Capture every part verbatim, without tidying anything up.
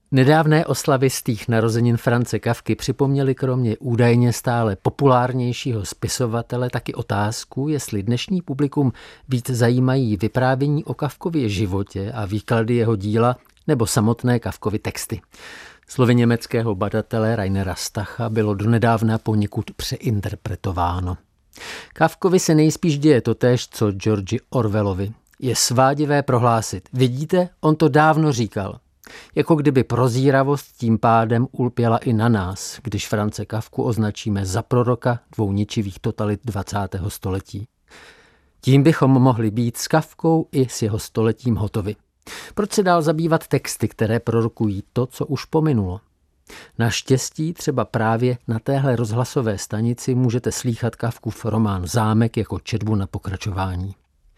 Nedávné oslavy stých narozenin France Kafky připomněly kromě údajně stále populárnějšího spisovatele taky otázku, jestli dnešní publikum víc zajímají vyprávění o Kafkově životě a výklady jeho díla nebo samotné Kafkovy texty. Slovy německého badatele Rainera Stacha bylo donedávna poněkud přeinterpretováno. Kafkovi se nejspíš děje totéž, co Georgi Orwellovi. Je svádivé prohlásit: vidíte, on to dávno říkal. Jako kdyby prozíravost tím pádem ulpěla i na nás, když France Kafku označíme za proroka dvou ničivých totalit dvacátého století. Tím bychom mohli být s Kafkou i s jeho stoletím hotovi. Proč se dál zabývat texty, které prorokují to, co už pominulo? Naštěstí třeba právě na téhle rozhlasové stanici můžete slýchat Kafkův román Zámek jako četbu na pokračování.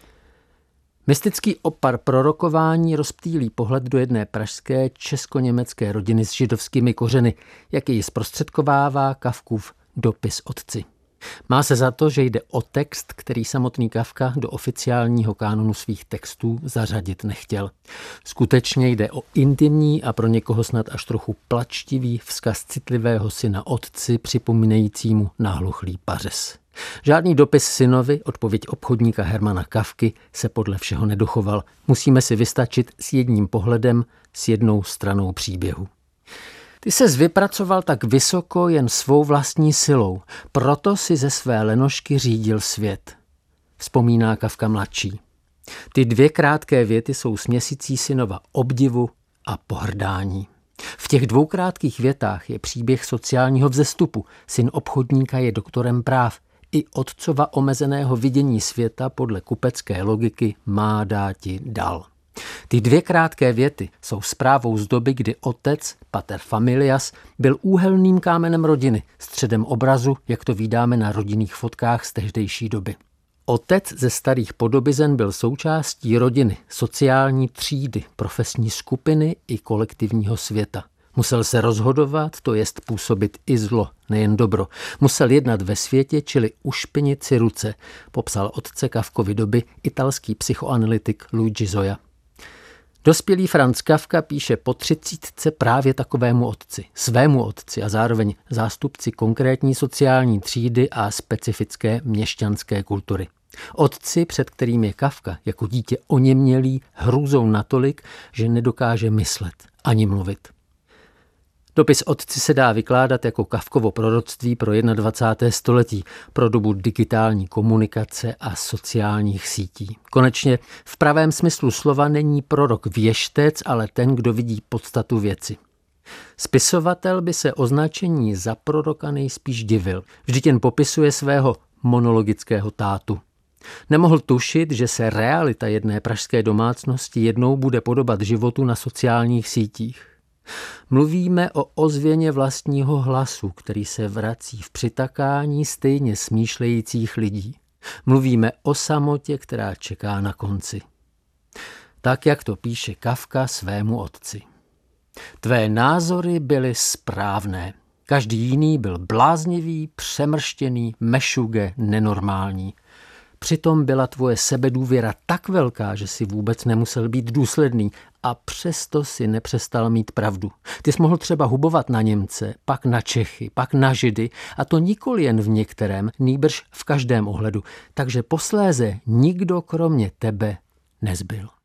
Mystický opar prorokování rozptýlí pohled do jedné pražské česko-německé rodiny s židovskými kořeny, jak ji zprostředkovává Kafkův Dopis otci. Má se za to, že jde o text, který samotný Kafka do oficiálního kánonu svých textů zařadit nechtěl. Skutečně jde o intimní a pro někoho snad až trochu plačtivý vzkaz citlivého syna otci, připomínajícímu nahluchlý pařez. Žádný dopis synovi, odpověď obchodníka Hermana Kafky, se podle všeho nedochoval. Musíme si vystačit s jedním pohledem, s jednou stranou příběhu. Ty ses vypracoval tak vysoko jen svou vlastní silou, proto si ze své lenošky řídil svět, vzpomíná Kafka mladší. Ty dvě krátké věty jsou směsicí synova obdivu a pohrdání. V těch dvou krátkých větách je příběh sociálního vzestupu. Syn obchodníka je doktorem práv. I otcova omezeného vidění světa podle kupecké logiky má dáti dal. Ty dvě krátké věty jsou zprávou z doby, kdy otec, pater familias, byl úhelným kámenem rodiny, středem obrazu, jak to vídáme na rodinných fotkách z tehdejší doby. Otec ze starých podobizen byl součástí rodiny, sociální třídy, profesní skupiny i kolektivního světa. Musel se rozhodovat, to jest působit i zlo, nejen dobro. Musel jednat ve světě, čili ušpinit si ruce, popsal otce Kafkovy doby italský psychoanalytik Luigi Zoya. Dospělý Franz Kafka píše po třicítce právě takovému otci, svému otci a zároveň zástupci konkrétní sociální třídy a specifické měšťanské kultury. Otci, před kterým je Kafka jako dítě oněmělý hrůzou natolik, že nedokáže myslet ani mluvit. Dopis otci se dá vykládat jako Kafkovo proroctví pro dvacáté první století, pro dobu digitální komunikace a sociálních sítí. Konečně v pravém smyslu slova není prorok věštec, ale ten, kdo vidí podstatu věci. Spisovatel by se označení za proroka nejspíš divil. Vždyť jen popisuje svého monologického tátu. Nemohl tušit, že se realita jedné pražské domácnosti jednou bude podobat životu na sociálních sítích. Mluvíme o ozvěně vlastního hlasu, který se vrací v přitakání stejně smýšlejících lidí. Mluvíme o samotě, která čeká na konci. Tak, jak to píše Kafka svému otci. Tvé názory byly správné. Každý jiný byl bláznivý, přemrštěný, mešuge, nenormální. Přitom byla tvoje sebedůvěra tak velká, že si vůbec nemusel být důsledný a přesto si nepřestal mít pravdu. Ty jsi mohl třeba hubovat na Němce, pak na Čechy, pak na Židy a to nikoli jen v některém, nýbrž v každém ohledu. Takže posléze nikdo kromě tebe nezbyl.